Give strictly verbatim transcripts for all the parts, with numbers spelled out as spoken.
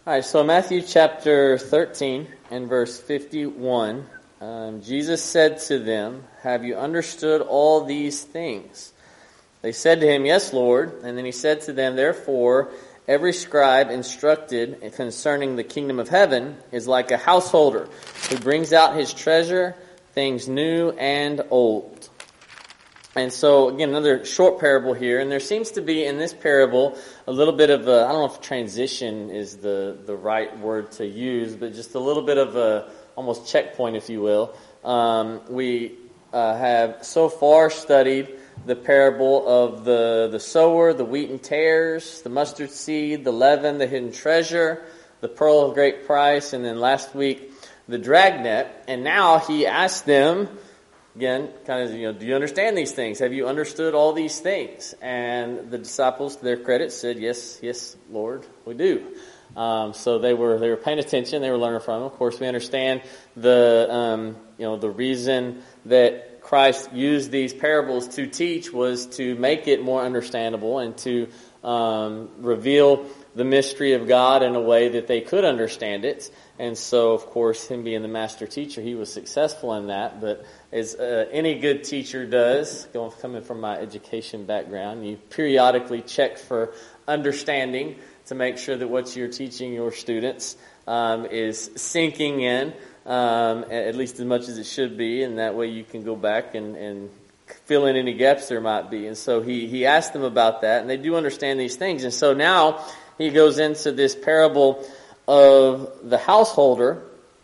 All right, so Matthew chapter thirteen and verse fifty-one, um, Jesus said to them, "Have you understood all these things?" They said to him, "Yes, Lord." And then he said to them, "Therefore, every scribe instructed concerning the kingdom of heaven is like a householder who brings out his treasure, things new and old." And so, again, another short parable here. And there seems to be in this parable a little bit of a, I don't know if transition is the, the right word to use, but just a little bit of a almost checkpoint, if you will. Um, we uh, have so far studied the parable of the, the sower, the wheat and tares, the mustard seed, the leaven, the hidden treasure, the pearl of great price, and then last week, the dragnet. And now he asked them, again, kind of, you know, do you understand these things? Have you understood all these things? And the disciples, to their credit, said, "Yes, yes, Lord, we do." Um, so they were they were paying attention. They were learning from him. Of course, we understand the um, you know the reason that Christ used these parables to teach was to make it more understandable and to um, reveal the mystery of God in a way that they could understand it. And so, of course, him being the master teacher, he was successful in that. But as uh, any good teacher does, going coming from my education background, you periodically check for understanding to make sure that what you're teaching your students um, is sinking in, um, at least as much as it should be, and that way you can go back and, and fill in any gaps there might be. And so he, he asked them about that, and they do understand these things. And so now he goes into this parable of the householder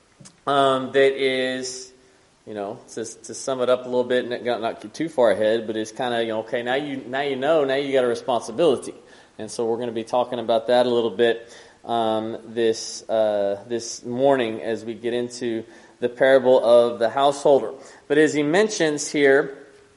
um, that is, you know, to, to sum it up a little bit, and not, not get too far ahead, but it's kind of, you know, okay, now you now you know, now you got a responsibility. And so we're going to be talking about that a little bit um, this uh, this morning as we get into the parable of the householder. But as he mentions here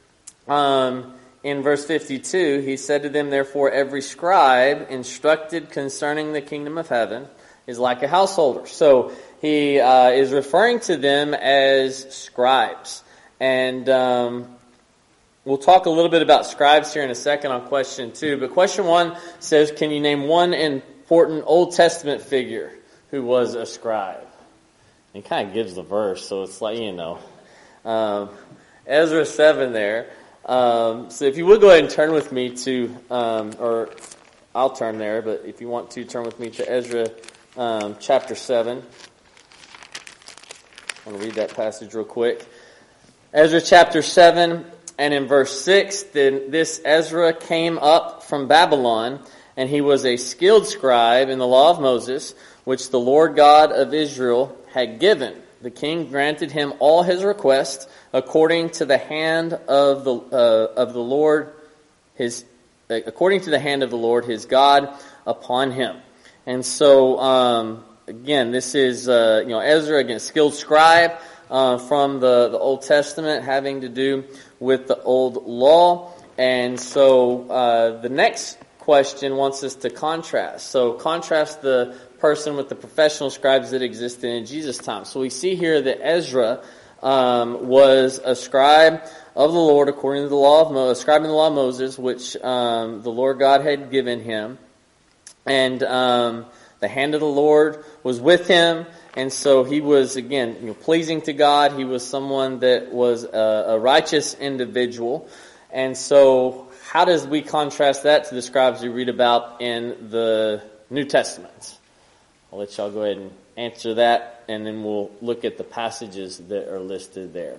um, in verse fifty-two, he said to them, "Therefore every scribe instructed concerning the kingdom of heaven is like a householder." So he uh, is referring to them as scribes. And um, we'll talk a little bit about scribes here in a second on question two. But question one says, can you name one important Old Testament figure who was a scribe? And he kind of gives the verse, so it's like, you know, um, Ezra seven there. Um, so if you would go ahead and turn with me to, um, or I'll turn there, but if you want to, turn with me to Ezra um, chapter seven. I want to read that passage real quick. Ezra chapter seven. And in verse six, then this Ezra came up from Babylon, and he was a skilled scribe in the law of Moses, which the Lord God of Israel had given. The king granted him all his requests according to the hand of the uh, of the Lord, his according to the hand of the Lord his God upon him. And so, um, again, this is uh, you know Ezra, again, skilled scribe uh, from the the Old Testament, having to do with the old law. And so uh, the next question wants us to contrast. So contrast the person with the professional scribes that existed in Jesus' time. So we see here that Ezra um, was a scribe of the Lord according to the law of Moses, a scribe in the law of Moses, which um, the Lord God had given him. And um, the hand of the Lord was with him. And so he was, again, you know, pleasing to God. He was someone that was a, a righteous individual. And so how does we contrast that to the scribes we read about in the New Testament? I'll let y'all go ahead and answer that, and then we'll look at the passages that are listed there.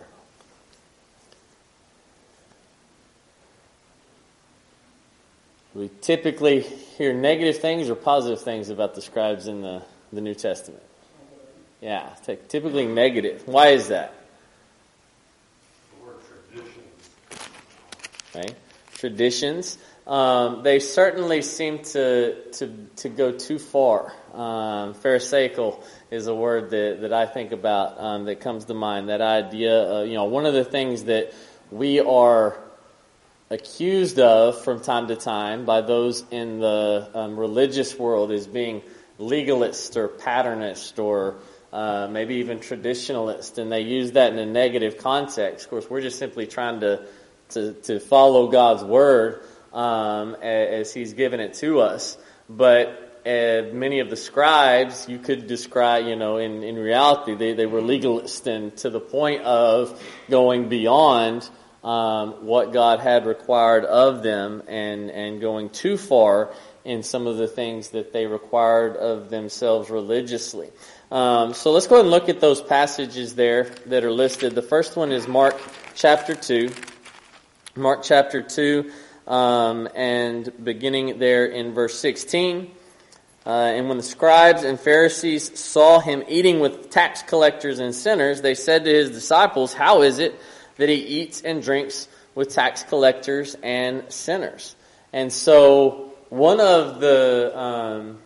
We typically hear negative things or positive things about the scribes in the, the New Testament. Yeah, typically negative. Why is that? The word traditions. Okay, traditions. Um, they certainly seem to to to go too far. Um, Pharisaical is a word that, that I think about um, that comes to mind. That idea, of, you know, one of the things that we are accused of from time to time by those in the um, religious world is being legalist or patternist or Uh, maybe even traditionalist, and they use that in a negative context. Of course, we're just simply trying to to, to follow God's word um, as He's given it to us. But uh, many of the scribes, you could describe, you know, in, in reality, they, they were legalists, and to the point of going beyond um, what God had required of them, and, and going too far in some of the things that they required of themselves religiously. Um, so let's go ahead and look at those passages there that are listed. The first one is Mark chapter two. Mark chapter two, um, and beginning there in verse sixteen. Uh, and when the scribes and Pharisees saw him eating with tax collectors and sinners, they said to his disciples, "How is it that he eats and drinks with tax collectors and sinners?" And so one of the um,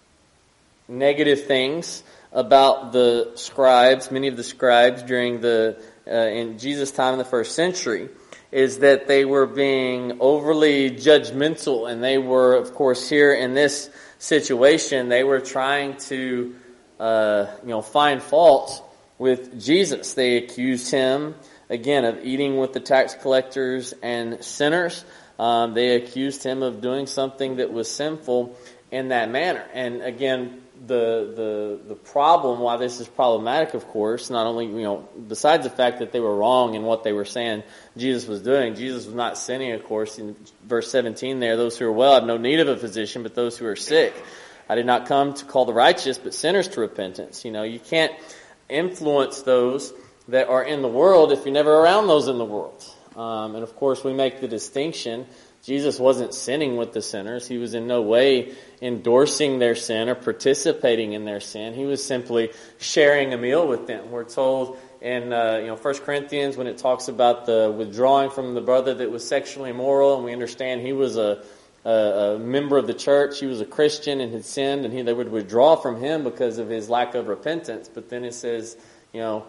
negative things about the scribes, many of the scribes during the uh, in Jesus' time in the first century, is that they were being overly judgmental, and they were, of course, here in this situation, they were trying to, uh, you know, find fault with Jesus. They accused him, again, of eating with the tax collectors and sinners. Um, they accused him of doing something that was sinful in that manner. And again, the the the problem, why this is problematic, of course, not only, you know, besides the fact that they were wrong in what they were saying Jesus was doing, Jesus was not sinning, of course. In verse seventeen there, those who are well have no need of a physician, but those who are sick. I did not come to call the righteous, but sinners to repentance. You know, you can't influence those that are in the world if you're never around those in the world. Um, and of course, we make the distinction. Jesus wasn't sinning with the sinners. He was in no way endorsing their sin or participating in their sin. He was simply sharing a meal with them. We're told in uh, you know First Corinthians, when it talks about the withdrawing from the brother that was sexually immoral, and we understand he was a, a, a member of the church. He was a Christian and had sinned, and he, they would withdraw from him because of his lack of repentance. But then it says, you know,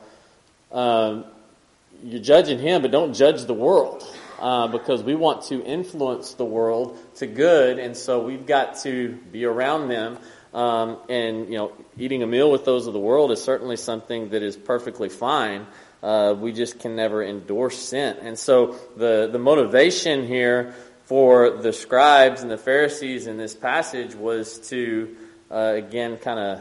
um, you're judging him, but don't judge the world. Uh, because we want to influence the world to good, and so we've got to be around them. Um, and, you know, eating a meal with those of the world is certainly something that is perfectly fine. Uh, we just can never endorse sin. And so the, the motivation here for the scribes and the Pharisees in this passage was to, uh, again, kind of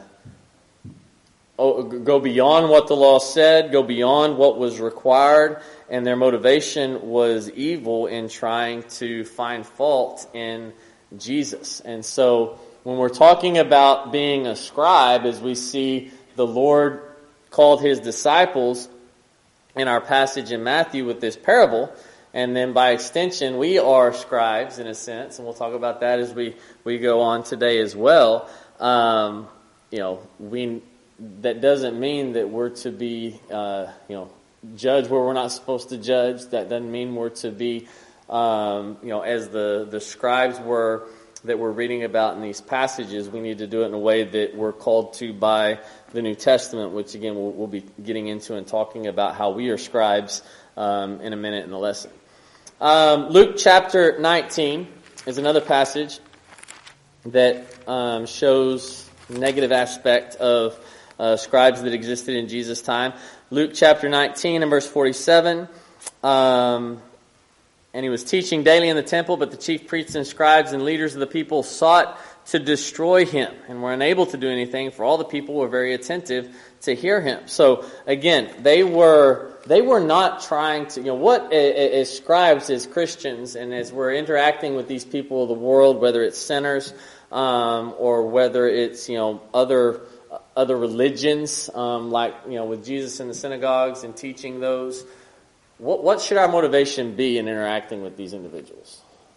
Oh, go beyond what the law said, go beyond what was required, and their motivation was evil in trying to find fault in Jesus. And so when we're talking about being a scribe, as we see the Lord called his disciples in our passage in Matthew with this parable, and then by extension we are scribes in a sense, and we'll talk about that as we, we go on today as well. Um, you know, we... That doesn't mean that we're to be, uh, you know, judge where we're not supposed to judge. That doesn't mean we're to be, um, you know, as the, the scribes were that we're reading about in these passages. We need to do it in a way that we're called to by the New Testament, which again we'll, we'll be getting into and talking about how we are scribes um, in a minute in the lesson. Um, Luke chapter nineteen is another passage that um, shows negative aspect of Uh, scribes that existed in Jesus' time. Luke chapter nineteen and verse forty-seven. Um, and he was teaching daily in the temple, but the chief priests and scribes and leaders of the people sought to destroy him and were unable to do anything, for all the people were very attentive to hear him. So again, they were they were not trying to, you know, what as scribes, as Christians, and as we're interacting with these people of the world, whether it's sinners um, or whether it's, you know, other other religions, um, like, you know, with Jesus in the synagogues and teaching those. What, what should our motivation be in interacting with these individuals?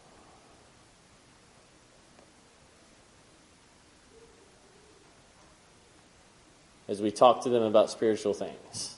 As we talk to them about spiritual things.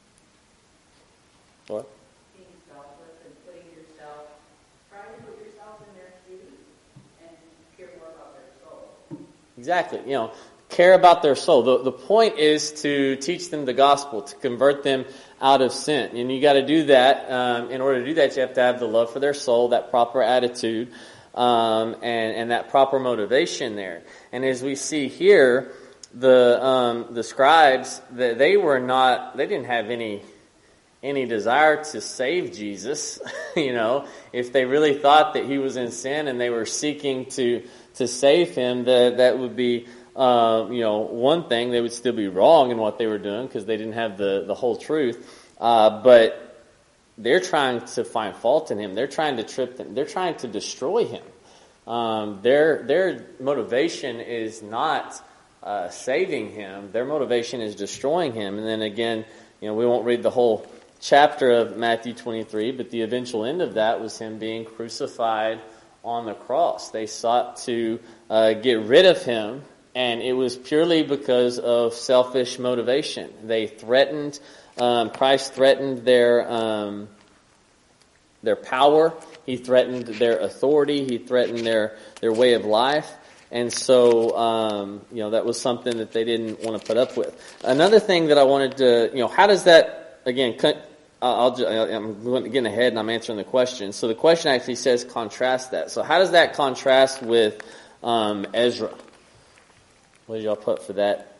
What? Being selfless and putting yourself, trying to put yourself in their shoes and care more about their soul. Exactly. You know, care about their soul. The, the point is to teach them the gospel, to convert them out of sin. And you got to do that. Um, in order to do that, you have to have the love for their soul, that proper attitude, um, and, and that proper motivation there. And as we see here, the um, the scribes, they, they were not, they didn't have any any desire to save Jesus. You know, if they really thought that he was in sin and they were seeking to to save him, that that would be, uh, you know, one thing. They would still be wrong in what they were doing because they didn't have the, the whole truth. Uh, but they're trying to find fault in him. They're trying to trip him. They're trying to destroy him. Um, their their motivation is not uh, saving him. Their motivation is destroying him. And then again, you know, we won't read the whole chapter of Matthew twenty-three, but the eventual end of that was him being crucified on the cross. They sought to uh, get rid of him, and it was purely because of selfish motivation. They threatened, um, Christ threatened their um, their power. He threatened their authority. He threatened their, their way of life. And so, um, you know, that was something that they didn't want to put up with. Another thing that I wanted to, you know, how does that, again, I'll, I'm getting ahead and I'm answering the question. So the question actually says contrast that. So how does that contrast with um, Ezra? What did y'all put for that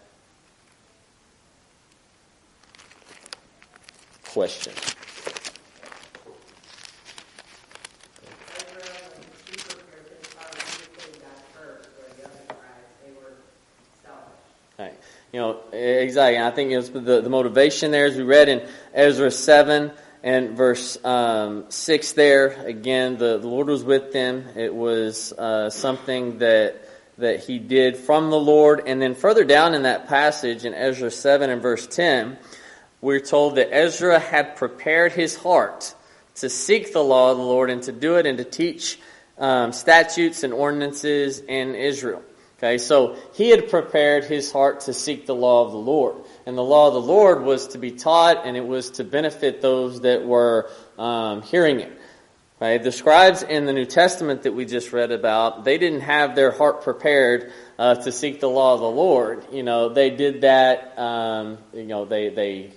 question? Right. You know, exactly. I think it was the, the motivation there, as we read in Ezra seven and verse um, six there. Again, the, the Lord was with them. It was uh, something that that He did from the Lord. And then further down in that passage in Ezra seven and verse ten, we're told that Ezra had prepared his heart to seek the law of the Lord and to do it and to teach um, statutes and ordinances in Israel. Okay, so he had prepared his heart to seek the law of the Lord. And the law of the Lord was to be taught, and it was to benefit those that were um, hearing it. Right? The scribes in the New Testament that we just read about, they didn't have their heart prepared uh, to seek the law of the Lord. You know, they did that, um, you know, they they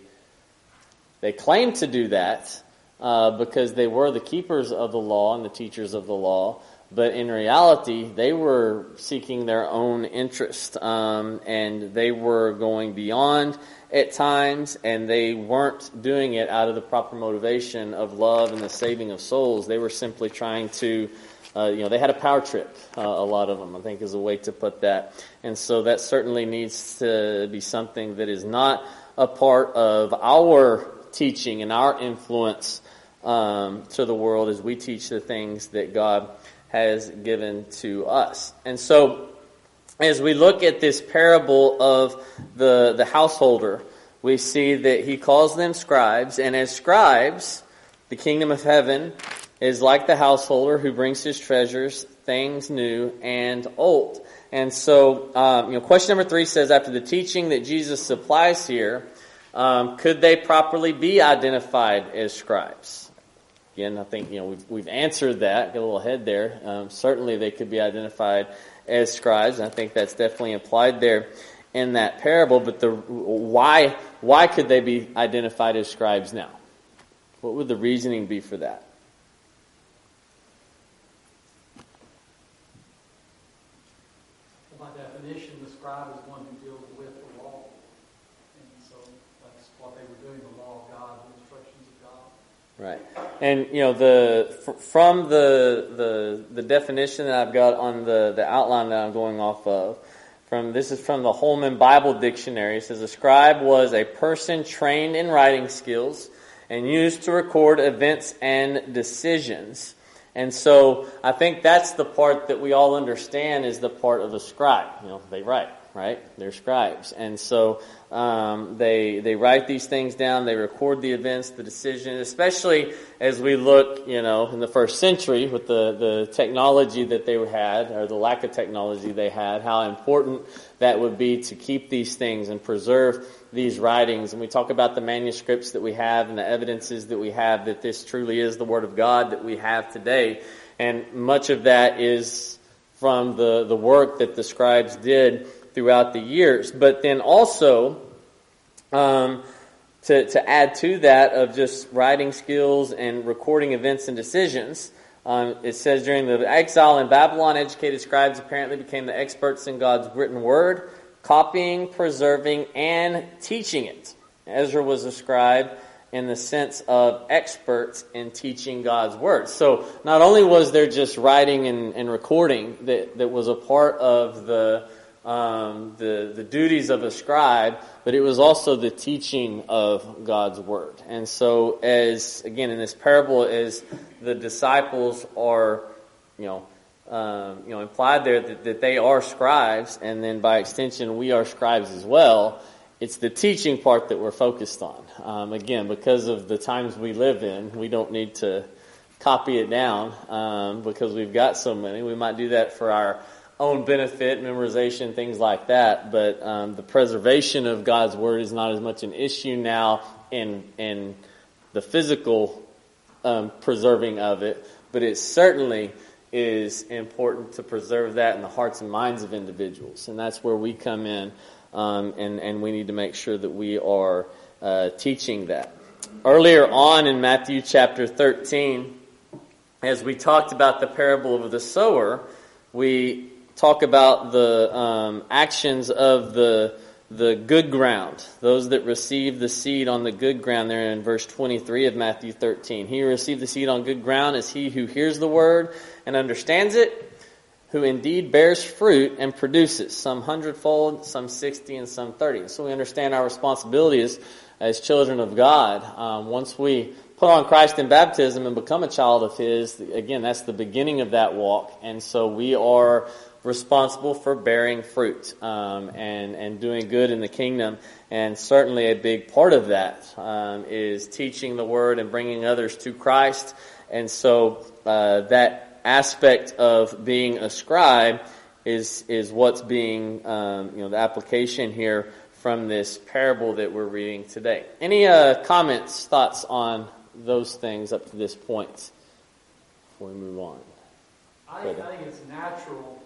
they claimed to do that uh, because they were the keepers of the law and the teachers of the law. But in reality, they were seeking their own interest, um, and they were going beyond at times, and they weren't doing it out of the proper motivation of love and the saving of souls. They were simply trying to, uh, you know, they had a power trip, uh, a lot of them, I think is a way to put that. And so that certainly needs to be something that is not a part of our teaching and our influence um, to the world as we teach the things that God has given to us. And so, as we look at this parable of the, the householder, we see that he calls them scribes, and as scribes, the kingdom of heaven is like the householder who brings his treasures, things new and old. And so, um, you know, question number three says, after the teaching that Jesus supplies here, um, could they properly be identified as scribes? Again, I think, you know, we've, we've answered that, got a little ahead there. Um, certainly they could be identified as scribes, and I think that's definitely implied there in that parable. But the why why could they be identified as scribes now? What would the reasoning be for that? By definition, the scribe is one who deals with the law. And so that's what they were doing, the law of God, the instructions of God. Right. And, you know, the from the the the definition that I've got on the, the outline that I'm going off of, from this is from the Holman Bible Dictionary. It says a scribe was a person trained in writing skills and used to record events and decisions. And so I think that's the part that we all understand is the part of the scribe. You know, they write, right? They're scribes. And so um, they they write these things down. They record the events, the decisions, especially as we look, you know, in the first century with the, the technology that they had, or the lack of technology they had, how important that would be to keep these things and preserve these writings. And we talk about the manuscripts that we have and the evidences that we have that this truly is the Word of God that we have today. And much of that is from the, the work that the scribes did throughout the years. But then also, um, to, to add to that of just writing skills and recording events and decisions, um, it says during the exile in Babylon, educated scribes apparently became the experts in God's written word, copying, preserving, and teaching it. Ezra was a scribe, in the sense of experts in teaching God's Word. So not only was there just writing and, and recording that, that was a part of the, um, the, the duties of a scribe, but it was also the teaching of God's Word. And so as, again, in this parable, as the disciples are, you know, um, you know, implied there that, that they are scribes, and then by extension we are scribes as well, it's the teaching part that we're focused on. Um, again, because of the times we live in, we don't need to copy it down um, because we've got so many. We might do that for our own benefit, memorization, things like that. But um, the preservation of God's Word is not as much an issue now in in the physical um, preserving of it, but it certainly is important to preserve that in the hearts and minds of individuals. And that's where we come in. Um, and, and we need to make sure that we are uh, teaching that. Earlier on in Matthew chapter thirteen, as we talked about the parable of the sower, we talk about the um, actions of the the good ground, those that receive the seed on the good ground there in verse twenty-three of Matthew thirteen. He who received the seed on good ground is he who hears the word and understands it, who indeed bears fruit and produces, some hundredfold, some sixty, and some thirty. So we understand our responsibility as, as children of God. Um, once we put on Christ in baptism and become a child of His, again, that's the beginning of that walk. And so we are responsible for bearing fruit um, and, and doing good in the kingdom. And certainly a big part of that um, is teaching the Word and bringing others to Christ. And so uh, that aspect of being a scribe is is what's being, um, you know, the application here from this parable that we're reading today. Any uh, comments, thoughts on those things up to this point before we move on? I, I think it's natural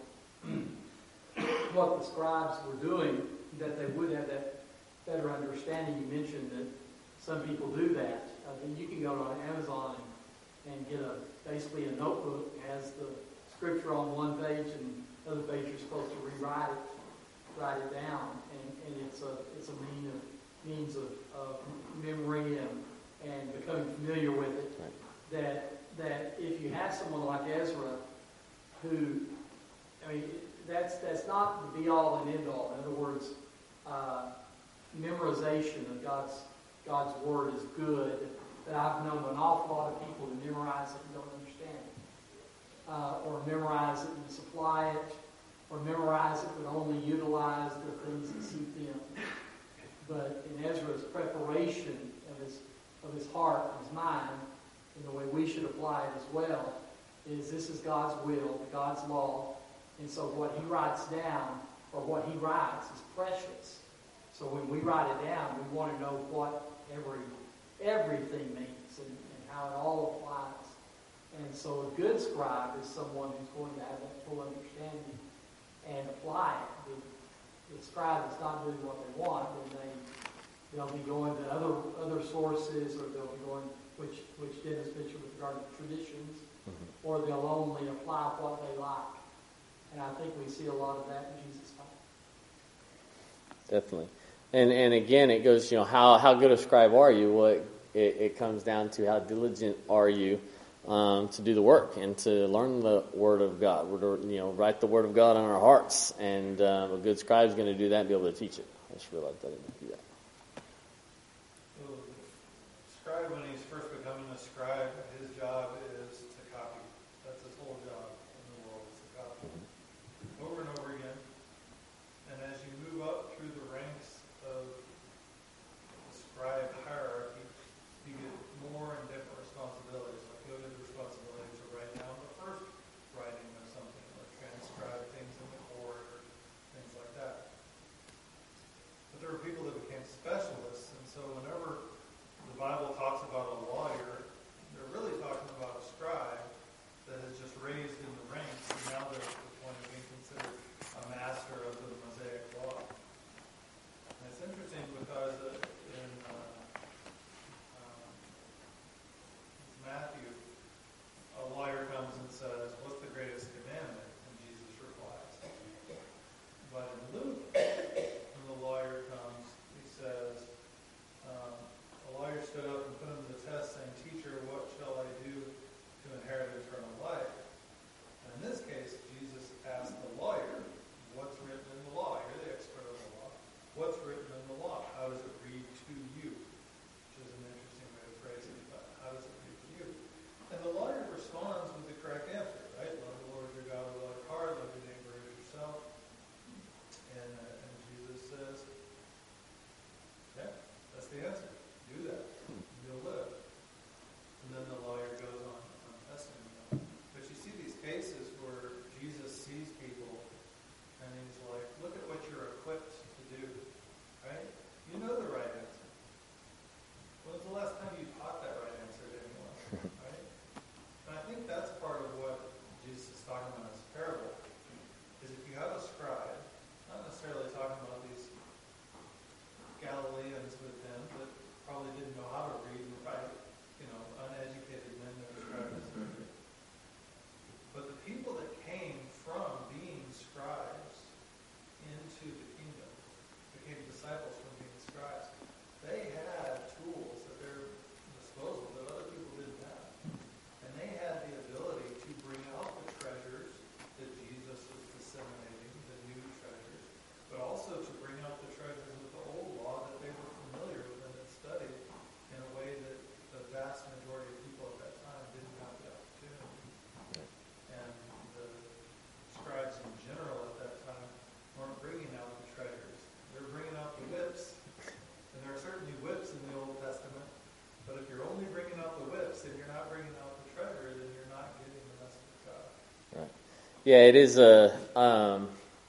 what the scribes were doing, that they would have that better understanding. You mentioned that some people do that. I mean, you can go on Amazon and, and get a basically a notebook. It has the scripture on one page, and the other page you're supposed to rewrite it, write it down, and, and it's a it's a mean of, means of, of memory and, and becoming familiar with it. Right. That that if you have someone like Ezra, who, I mean, that's that's not the be all and end all. In other words, uh, memorization of God's God's word is good. But I've known an awful lot of people who memorize it and don't understand it, uh, or memorize it and supply it, or memorize it but only utilize the things that suit them. But in Ezra's preparation of his of his heart, his mind, and the way we should apply it as well, is this is God's will, God's law, and so what he writes down, or what he writes, is precious. So when we write it down, we want to know what every everything means and, and how it all applies. And so a good scribe is someone who's going to have that full understanding and apply it. The, the scribe is not doing what they want, then they they'll be going to other other sources, or they'll be going, which which Dennis mentioned with regard to traditions, mm-hmm. or they'll only apply what they like. And I think we see a lot of that in Jesus' time. Definitely. And and again, it goes, you know, how, how good a scribe are you? Well, it, it, it comes down to how diligent are you um, to do the work and to learn the Word of God. We're to, you know, write the Word of God on our hearts. And um, a good scribe is going to do that and be able to teach it. I just realized I didn't do that. Well, the scribe, when he's first becoming a scribe, his job is to copy. That's his whole job in the world, is to copy. Over and over again. And as you move up through the ranks of the scribe hierarchy, you get more and different responsibilities. Like you get the responsibility to write down the first writing of something, or transcribe things in the court, or things like that. But there were people that became specialists, and so whenever the Bible talks about a lawyer, they're Yeah, it is a, um,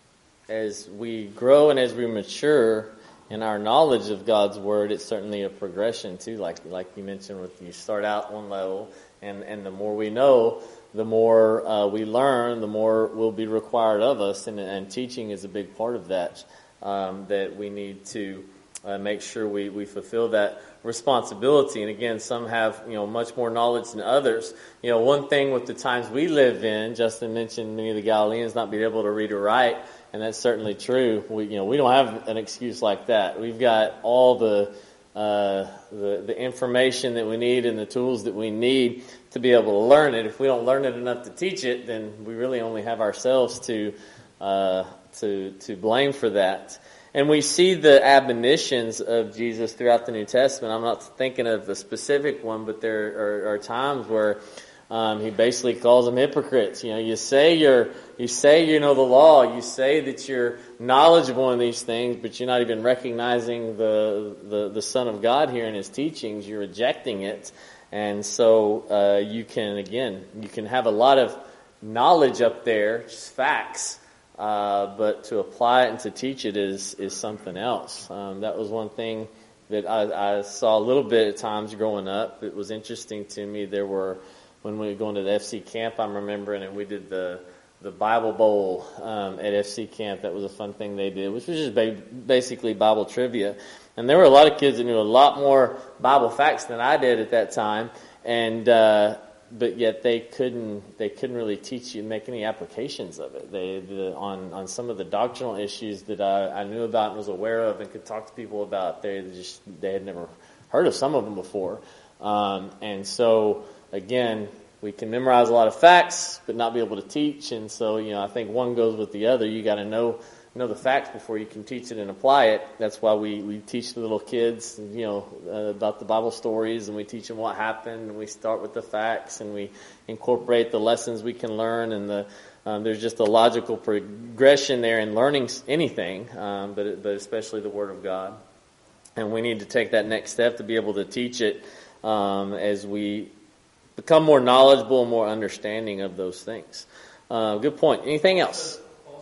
as we grow and as we mature in our knowledge of God's Word, it's certainly a progression too, like like you mentioned, with you start out one level, and, and the more we know, the more uh, we learn, the more will be required of us, and, and teaching is a big part of that, um, that we need to uh, make sure we, we fulfill that responsibility. And again, some have, you know, much more knowledge than others. You know, one thing with the times we live in, Justin mentioned many of the Galileans not being able to read or write, and that's certainly true. We, you know, we don't have an excuse like that. We've got all the uh, the, the information that we need and the tools that we need to be able to learn it. If we don't learn it enough to teach it, then we really only have ourselves to uh, to to blame for that. And we see the admonitions of Jesus throughout the New Testament. I'm not thinking of the specific one, but there are, are times where um, he basically calls them hypocrites. You know, you say you're, you say you know the law, you say that you're knowledgeable in these things, but you're not even recognizing the the, the Son of God here in his teachings. You're rejecting it, and so uh, you can again, you can have a lot of knowledge up there, just facts. Uh, but to apply it and to teach it is is something else. Um, that was one thing that I, I saw a little bit at times growing up. It was interesting to me. There were, when we were going to the F C camp, I'm remembering, and we did the the Bible Bowl um, at F C camp. That was a fun thing they did, which was just ba- basically Bible trivia. And there were a lot of kids that knew a lot more Bible facts than I did at that time, and uh, but yet they couldn't they couldn't really teach you, make any applications of it. They the, on on some of the doctrinal issues that I, I knew about and was aware of and could talk to people about, they just they had never heard of some of them before. Um, and so again, we can memorize a lot of facts but not be able to teach. And so, you know, I think one goes with the other. You got to know know the facts before you can teach it and apply it. That's why we, we teach the little kids, you know, uh, about the Bible stories, and we teach them what happened, and we start with the facts, and we incorporate the lessons we can learn, and the um, there's just a logical progression there in learning anything, um, but but especially the Word of God. And we need to take that next step to be able to teach it um, as we become more knowledgeable and more understanding of those things. Uh, good point. Anything else?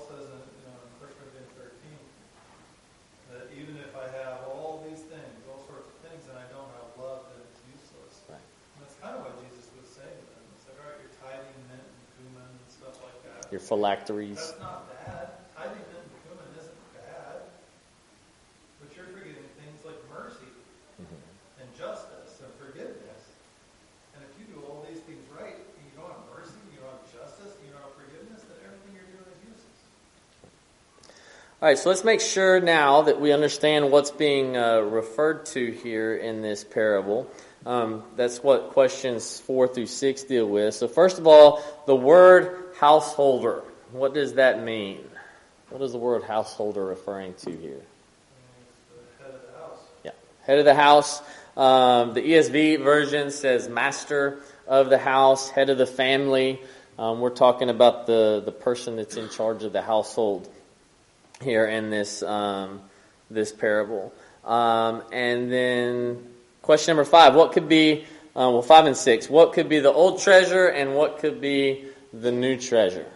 Your phylacteries. That's not bad. Tithing mint and cumin isn't bad. But you're forgetting things like mercy mm-hmm. and justice and forgiveness. And if you do all these things right, and you don't have mercy, you don't have justice, you don't have forgiveness, then everything you're doing is useless. All right, so let's make sure now that we understand what's being uh, referred to here in this parable. Um, that's what questions four through six deal with. So first of all, the word householder. What does that mean? What is the word householder referring to here? The head of the house. Yeah, head of the house. Um, the E S V version says master of the house, head of the family. Um, we're talking about the, the person that's in charge of the household here in this um, this parable. Um, and then question number five, what could be, uh, well, five and six, what could be the old treasure and what could be the new treasure?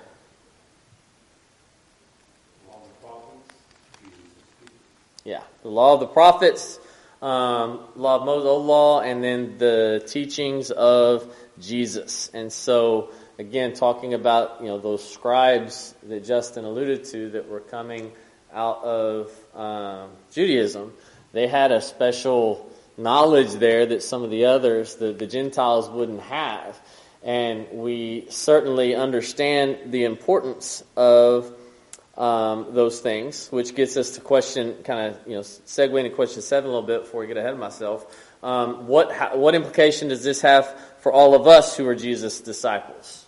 Yeah, the law of the prophets, um, law of Moses, old law, and then the teachings of Jesus. And so, again, talking about, you know, those scribes that Justin alluded to that were coming out of um, Judaism, they had a special knowledge there that some of the others, the, the Gentiles, wouldn't have. And we certainly understand the importance of um, those things, which gets us to question, kind of, you know, segue into question seven a little bit before I get ahead of myself. Um, what how, what implication does this have for all of us who are Jesus' disciples?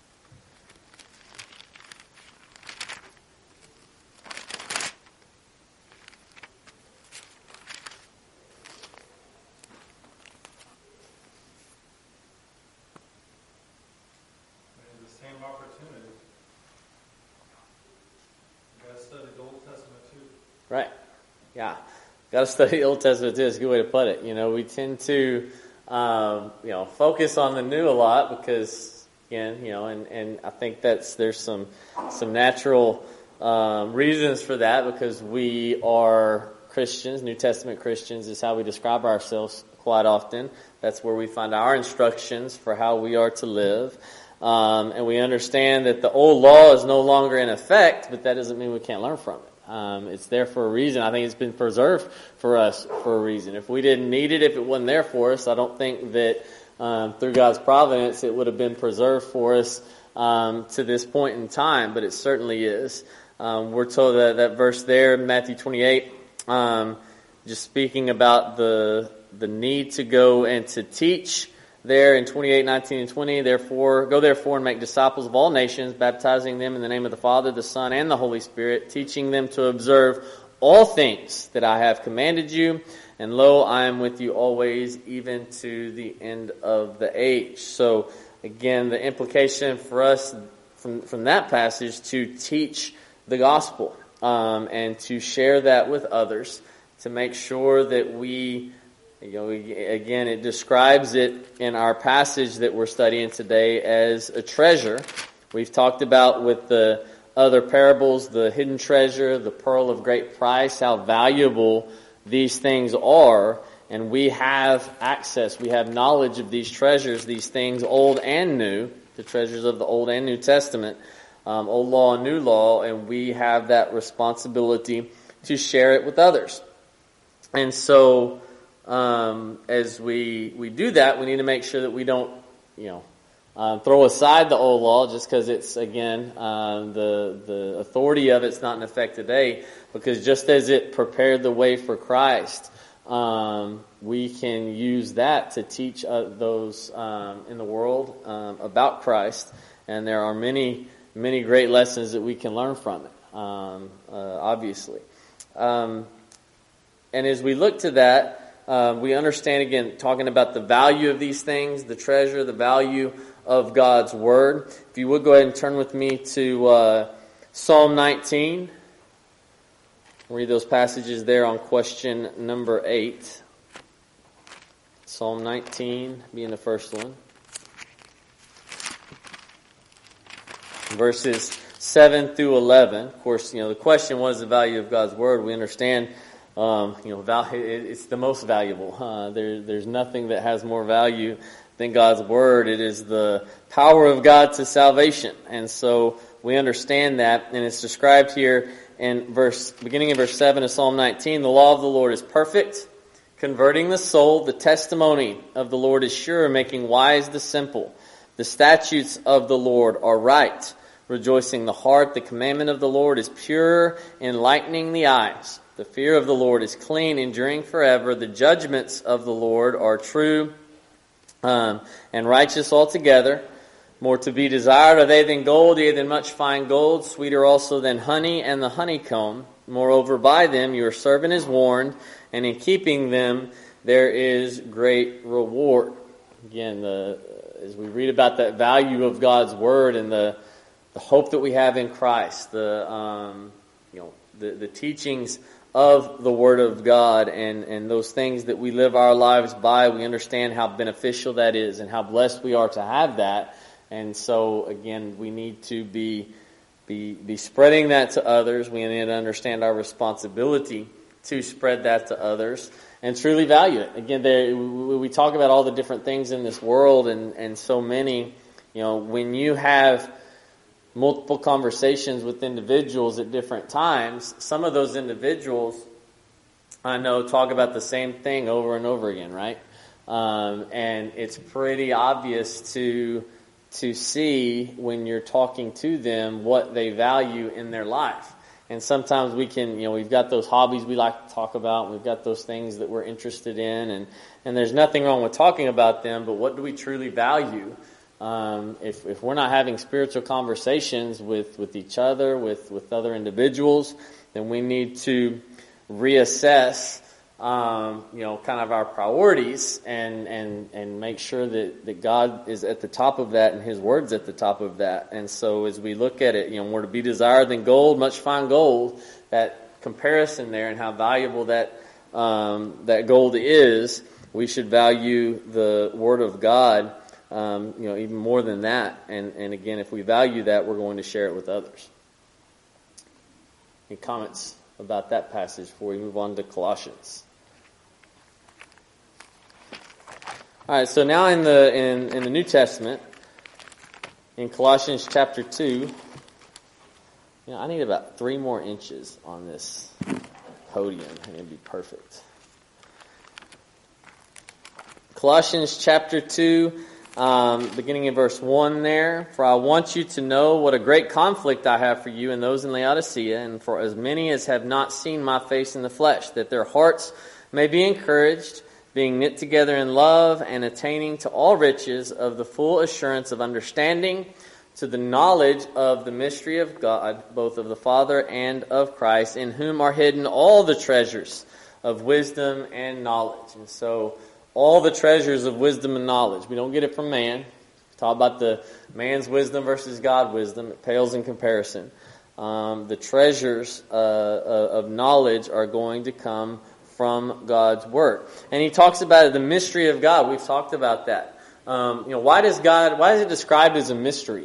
Right. Yeah. Got to study the Old Testament too. It's a good way to put it. You know, we tend to, um, you know, focus on the new a lot because Again, you know, and, and I think that's there's some some natural um, reasons for that, because we are Christians. New Testament Christians is how we describe ourselves quite often. That's where we find our instructions for how we are to live. Um, and we understand that the old law is no longer in effect, but that doesn't mean we can't learn from it. Um, it's there for a reason. I think it's been preserved for us for a reason. If we didn't need it, if it wasn't there for us, I don't think that um, through God's providence it would have been preserved for us um, to this point in time, but it certainly is. Um, we're told that, that verse there, Matthew twenty-eight, um, just speaking about the the need to go and to teach there in twenty-eight, nineteen, and twenty. Therefore, go therefore and make disciples of all nations, baptizing them in the name of the Father, the Son, and the Holy Spirit, teaching them to observe all things that I have commanded you. And lo, I am with you always, even to the end of the age. So, again, the implication for us from, from that passage to teach the gospel um, and to share that with others, to make sure that we, you know, again, it describes it in our passage that we're studying today as a treasure. We've talked about with the other parables, the hidden treasure, the pearl of great price, how valuable these things are, and we have access, we have knowledge of these treasures, these things, old and new, the treasures of the Old and New Testament, um, Old Law and New Law, and we have that responsibility to share it with others. And so, um, as we we do that, we need to make sure that we don't, you know, um, throw aside the old law just because it's, again, um, the the authority of it's not in effect today. Because just as it prepared the way for Christ, um, we can use that to teach uh, those um, in the world um, about Christ. And there are many, many great lessons that we can learn from it, um, uh, obviously. Um, and as we look to that, uh, we understand, again, talking about the value of these things, the treasure, the value of God's Word. If you would go ahead and turn with me to uh, Psalm nineteen. Read those passages there on question number eight. Psalm nineteen being the first one. Verses seven through eleven. Of course, you know, the question was the value of God's Word. We understand, um, you know, val- it's the most valuable. Uh, there, there's nothing that has more value than God's Word. It is the power of God to salvation. And so we understand that, and it's described here in verse, beginning in verse seven of Psalm nineteen. The law of the Lord is perfect, converting the soul. The testimony of the Lord is sure, making wise the simple. The statutes of the Lord are right, rejoicing the heart. The commandment of the Lord is pure, enlightening the eyes. The fear of the Lord is clean, enduring forever. The judgments of the Lord are true um, and righteous altogether. More to be desired are they than gold, yea, than much fine gold, sweeter also than honey and the honeycomb. Moreover, by them your servant is warned, and in keeping them there is great reward. Again, the, as we read about that value of God's Word and the, the hope that we have in Christ, the um, you know the, the teachings of the Word of God and, and those things that we live our lives by, we understand how beneficial that is and how blessed we are to have that. And so, again, we need to be, be be spreading that to others. We need to understand our responsibility to spread that to others and truly value it. Again, there, we talk about all the different things in this world and, and so many. You know, when you have multiple conversations with individuals at different times, some of those individuals, I know, talk about the same thing over and over again, right? Um, and it's pretty obvious to... to see when you're talking to them what they value in their life. And sometimes we can, you know, we've got those hobbies we like to talk about, and we've got those things that we're interested in, and, and there's nothing wrong with talking about them, but what do we truly value? Um, if, if we're not having spiritual conversations with, with each other, with, with other individuals, then we need to reassess Um, you know, kind of our priorities and, and, and make sure that, that God is at the top of that and His Word's at the top of that. And so as we look at it, you know, more to be desired than gold, much fine gold, that comparison there and how valuable that, um, that gold is, we should value the Word of God um, you know, even more than that. And, and again, if we value that, we're going to share it with others. Any comments about that passage before we move on to Colossians? All right, so now in the in, in the New Testament, in Colossians chapter two, you know, I need about three more inches on this podium, and it'd be perfect. Colossians chapter two, um, beginning in verse one there. For I want you to know what a great conflict I have for you and those in Laodicea, and for as many as have not seen my face in the flesh, that their hearts may be encouraged, being knit together in love, and attaining to all riches of the full assurance of understanding, to the knowledge of the mystery of God, both of the Father and of Christ, in whom are hidden all the treasures of wisdom and knowledge. And so, all the treasures of wisdom and knowledge. We don't get it from man. Talk about the man's wisdom versus God's wisdom. It pales in comparison. Um, the treasures uh, of knowledge are going to come from God's Word. And he talks about it, the mystery of God. We've talked about that. Um, you know, why does God, why is it described as a mystery?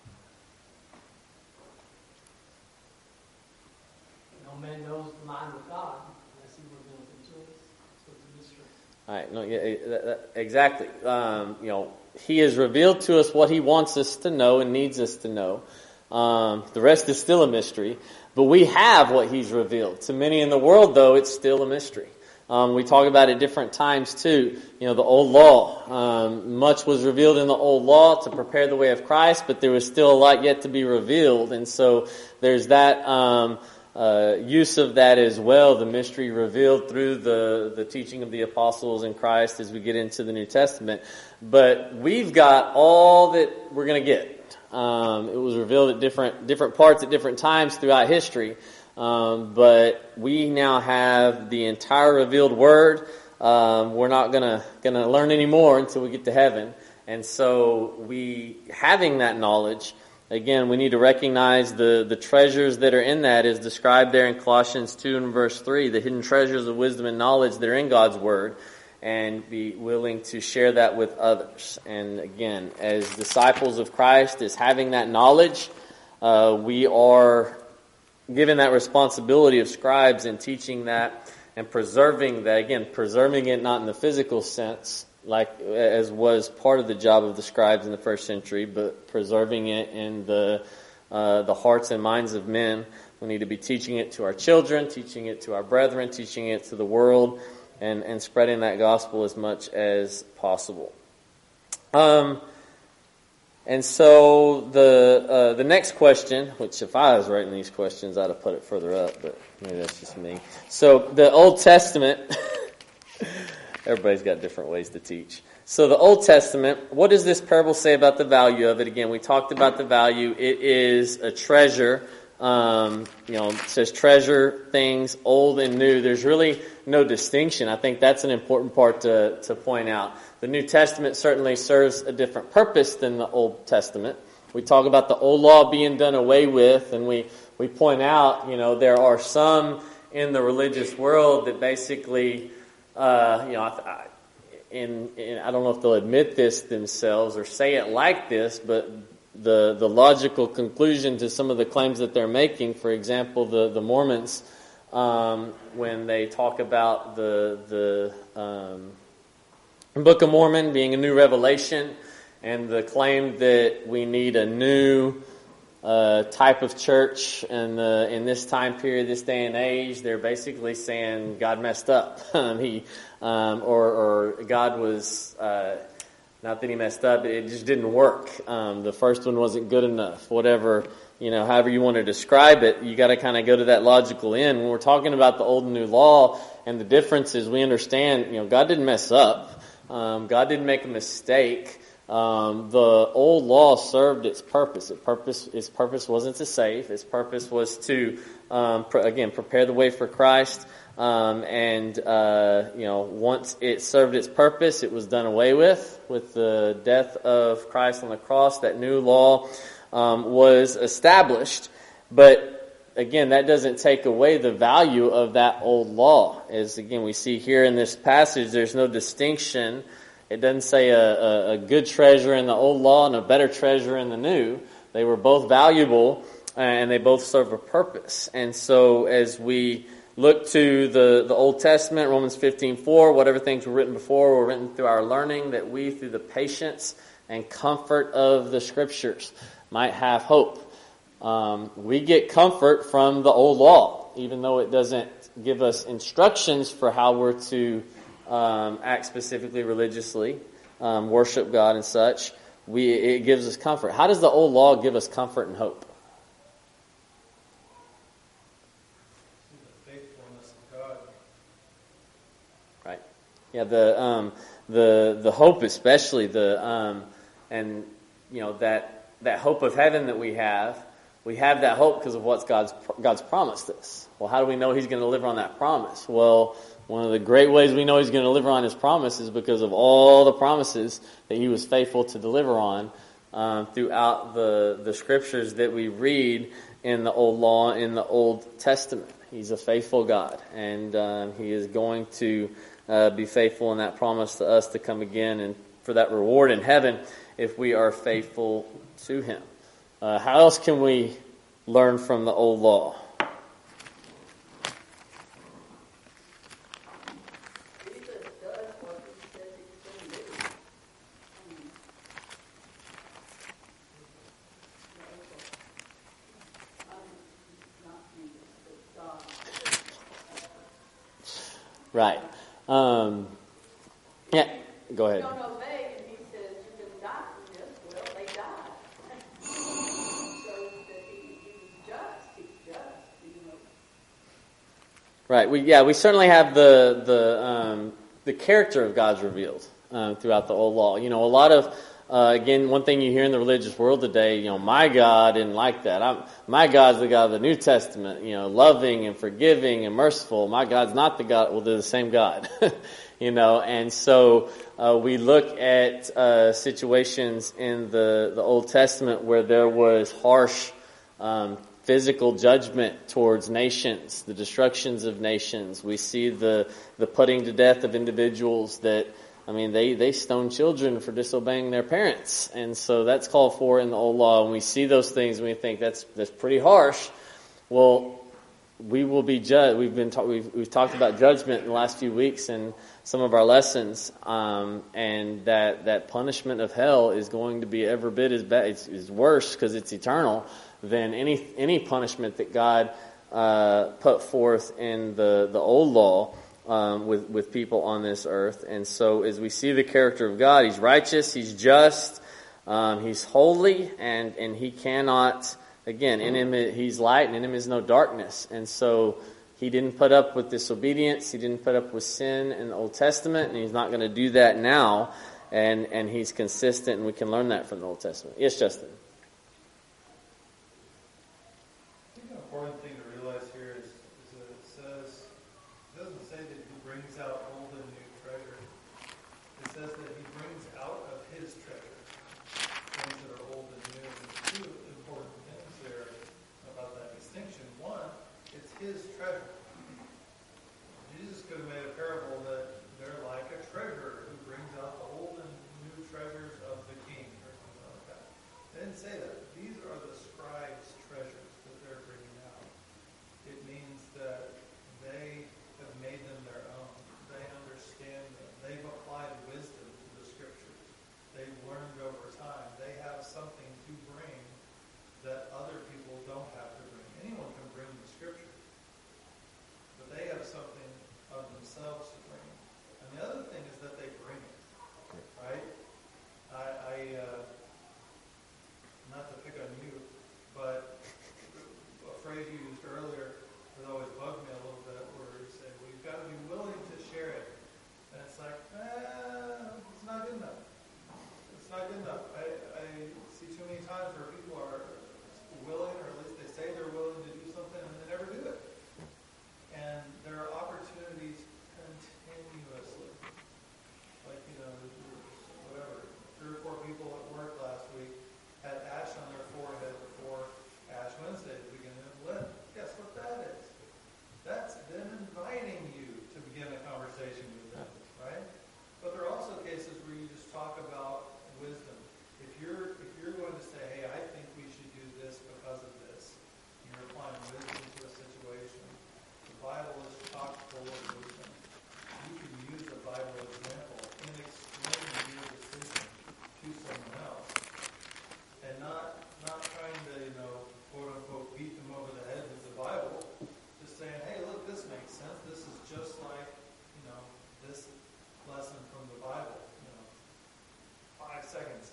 No man knows the mind of God unless he reveals it to us. So it's a mystery. All right, no, yeah, exactly. Um, you know, he has revealed to us what he wants us to know and needs us to know. Um, the rest is still a mystery. But we have what he's revealed. To many in the world, though, it's still a mystery. Um, we talk about it different times, too. You know, the old law. Um, much was revealed in the old law to prepare the way of Christ, but there was still a lot yet to be revealed. And so there's that um, uh, use of that as well, the mystery revealed through the, the teaching of the apostles in Christ as we get into the New Testament. But we've got all that we're going to get. Um, it was revealed at different different parts at different times throughout history. Um, but we now have the entire revealed Word. Um, we're not gonna gonna learn any more until we get to heaven. And so we, having that knowledge, again, we need to recognize the, the treasures that are in that is described there in Colossians two and verse three, the hidden treasures of wisdom and knowledge that are in God's Word, and be willing to share that with others. And again, as disciples of Christ, as having that knowledge, uh, we are given that responsibility of scribes in teaching that and preserving that. Again, preserving it not in the physical sense, like as was part of the job of the scribes in the first century, but preserving it in the uh, the hearts and minds of men. We need to be teaching it to our children, teaching it to our brethren, teaching it to the world, and, and spreading that gospel as much as possible. Um, and so the uh, the next question, which if I was writing these questions, I'd have put it further up, but maybe that's just me. So the Old Testament, everybody's got different ways to teach. So the Old Testament, what does this parable say about the value of it? Again, we talked about the value. It is a treasure. Um, you know, it says treasure things old and new. There's really no distinction. I think that's an important part to, to point out. The New Testament certainly serves a different purpose than the Old Testament. We talk about the old law being done away with, and we, we point out, you know, there are some in the religious world that basically, uh, you know, I, in, in, I don't know if they'll admit this themselves or say it like this, but the the logical conclusion to some of the claims that they're making, for example, the, the Mormons, um, when they talk about the the um, Book of Mormon being a new revelation, and the claim that we need a new uh, type of church in the in this time period, this day and age, they're basically saying God messed up. he um, or or God was. Uh, Not that he messed up, it just didn't work. Um, the first one wasn't good enough. Whatever, you know, however you want to describe it, you got to kind of go to that logical end. When we're talking about the old and new law and the differences, we understand, you know, God didn't mess up. Um, God didn't make a mistake. Um, the old law served its purpose. Its purpose, its purpose wasn't to save. Its purpose was to, um, pre- again, prepare the way for Christ. Um, and, uh, you know, once it served its purpose, it was done away with, with the death of Christ on the cross. That new law, um, was established. But again, that doesn't take away the value of that old law. As again, we see here in this passage, there's no distinction It doesn't say a, a, a good treasure in the old law and a better treasure in the new. They were both valuable, and they both serve a purpose. And so as we look to the, the Old Testament, Romans fifteen four, whatever things were written before were written through our learning, that we, through the patience and comfort of the Scriptures, might have hope. Um, we get comfort from the old law, even though it doesn't give us instructions for how we're to um, act specifically religiously, um, worship God and such. We it gives us comfort. How does the old law give us comfort and hope? The faithfulness of God. Right. Yeah. The um, the the hope, especially the um, and you know that that hope of heaven that we have. We have that hope because of what God's God's promised us. Well, how do we know He's going to deliver on that promise? Well, one of the great ways we know He's going to deliver on His promise is because of all the promises that He was faithful to deliver on um, throughout the the Scriptures that we read in the Old Law, in the Old Testament. He's a faithful God, and um, He is going to uh, be faithful in that promise to us to come again and for that reward in heaven if we are faithful to Him. Uh, how else can we learn from the old law? Jesus does what he says he's going to do. Um, not Jesus, but God. Right. Um, yeah, go ahead. You don't obey, and he says you can die from this. Well, they died. So that he, he was just. He's just. You know. Right. We yeah we certainly have the the um, the character of God's revealed um, throughout the old law. You know, a lot of uh, again, one thing you hear in the religious world today, you know, my God isn't like that. I'm, my God's the God of the New Testament. You know, loving and forgiving and merciful. My God's not the God. Well, they're the same God. You know, and so uh, we look at uh, situations in the, the Old Testament where there was harsh um, physical judgment towards nations, the destructions of nations. We see the the putting to death of individuals that, I mean, they, they stone children for disobeying their parents. And so that's called for in the old law. And we see those things and we think that's that's pretty harsh. Well, we will be judged. We've been ta- we've, we've talked about judgment in the last few weeks and some of our lessons, um, and that, that punishment of hell is going to be every bit as bad. It's, it's worse because it's eternal than any any punishment that God uh, put forth in the, the old law um, with with people on this earth. And so, as we see the character of God, He's righteous, He's just, um, He's holy, and and He cannot. Again, in Him He's light, and in Him is no darkness. And so He didn't put up with disobedience. He didn't put up with sin in the Old Testament, and He's not going to do that now. And and He's consistent, and we can learn that from the Old Testament. Yes, Justin? I think an important thing to realize here is, is that it says, it doesn't say that He brings out old and new treasure. It says that He brings out of His treasure things that are old and new. And there's two important things there about that distinction. One, it's His treasure. Jesus could have made a parable that they're like a treasurer who brings out the old and new treasures of the king or something like that. It didn't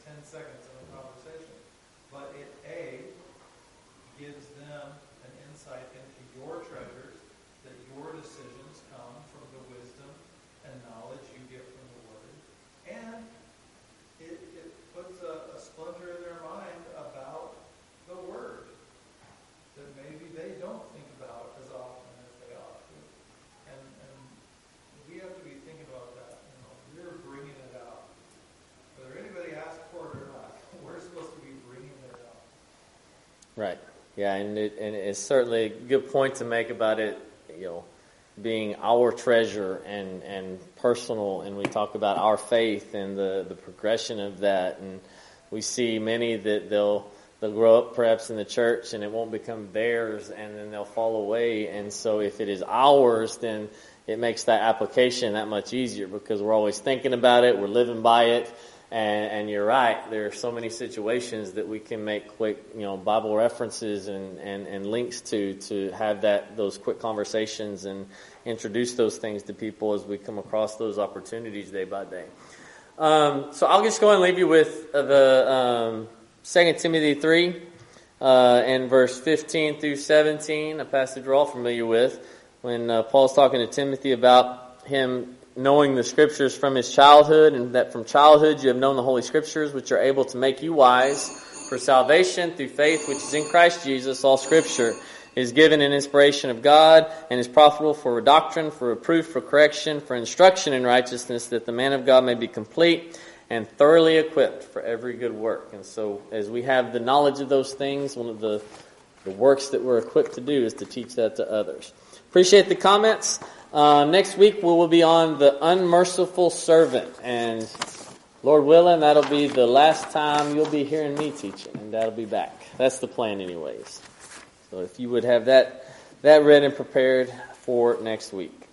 ten seconds in a conversation. But it, A, gives them an insight into your treasures, that your decisions come from the wisdom and knowledge you get from the Word. And it, it puts a, a splinter in their mind about the Word that maybe they don't think about as often as they ought to. And, and we have to be thinking about that. You know, we're bringing it out. Whether anybody asks for it or not, we're supposed to be bringing it out. Right. Yeah, and it, and it's certainly a good point to make about it, you know, being our treasure and, and personal, and we talk about our faith and the, the progression of that, and we see many that they'll they'll grow up perhaps in the church and it won't become theirs, and then they'll fall away. And so if it is ours, then it makes that application that much easier, because we're always thinking about it, we're living by it. And, and you're right, there are so many situations that we can make quick, you know, Bible references and, and, and links to, to have that, those quick conversations and introduce those things to people as we come across those opportunities day by day. Um, so I'll just go and leave you with the um, Second Timothy three uh, and verse fifteen through seventeen, a passage we're all familiar with, when uh, Paul's talking to Timothy about him knowing the Scriptures from his childhood, and that from childhood you have known the Holy Scriptures, which are able to make you wise for salvation through faith which is in Christ Jesus. All Scripture is given in inspiration of God and is profitable for doctrine, for reproof, for correction, for instruction in righteousness, that the man of God may be complete and thoroughly equipped for every good work. And so as we have the knowledge of those things, one of the, the works that we're equipped to do is to teach that to others. Appreciate the comments. Uh, next week we will be on the unmerciful servant, and Lord willing, that'll be the last time you'll be hearing me teaching, and that'll be back. That's the plan anyways. So if you would have that that read and prepared for next week.